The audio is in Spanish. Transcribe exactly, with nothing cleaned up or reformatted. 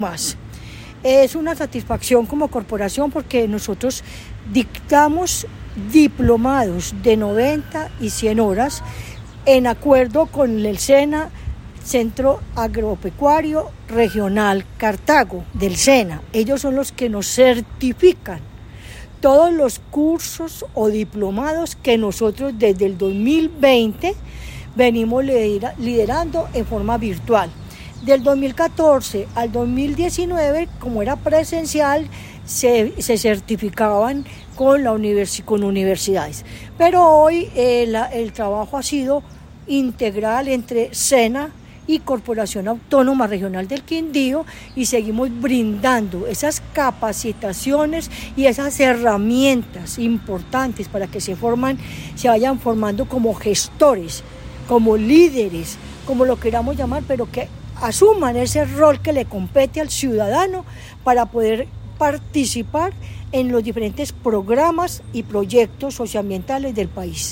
más. Es una satisfacción como corporación porque nosotros dictamos diplomados de noventa y cien horas en acuerdo con el SENA, Centro Agropecuario Regional Cartago, del SENA. Ellos son los que nos certifican todos los cursos o diplomados que nosotros desde el dos mil veinte venimos liderando en forma virtual. Del dos mil catorce al dos mil diecinueve, como era presencial, se, se certificaban con, la universi- con universidades. Pero hoy eh, la, el trabajo ha sido integral entre SENA y Corporación Autónoma Regional del Quindío, y seguimos brindando esas capacitaciones y esas herramientas importantes para que se forman, se vayan formando como gestores, como líderes, como lo queramos llamar, pero que asuman ese rol que le compete al ciudadano para poder participar en los diferentes programas y proyectos socioambientales del país.